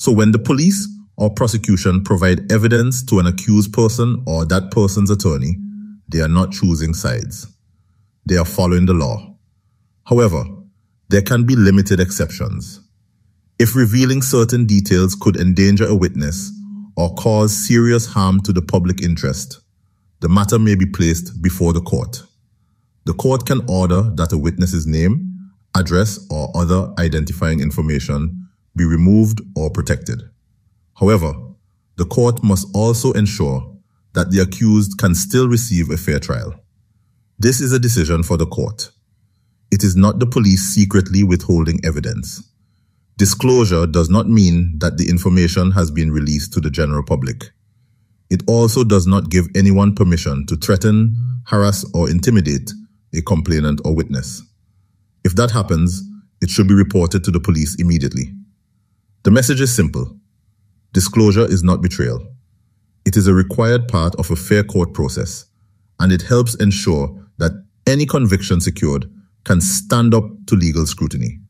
So when the police or prosecution provide evidence to an accused person or that person's attorney, they are not choosing sides. They are following the law. However, there can be limited exceptions. If revealing certain details could endanger a witness or cause serious harm to the public interest, the matter may be placed before the court. The court can order that a witness's name, address, or other identifying information be removed or protected. However, the court must also ensure that the accused can still receive a fair trial. This is a decision for the court. It is not the police secretly withholding evidence. Disclosure does not mean that the information has been released to the general public. It also does not give anyone permission to threaten, harass, or intimidate a complainant or witness. If that happens, it should be reported to the police immediately. The message is simple. Disclosure is not betrayal. It is a required part of a fair court process, and it helps ensure that any conviction secured can stand up to legal scrutiny.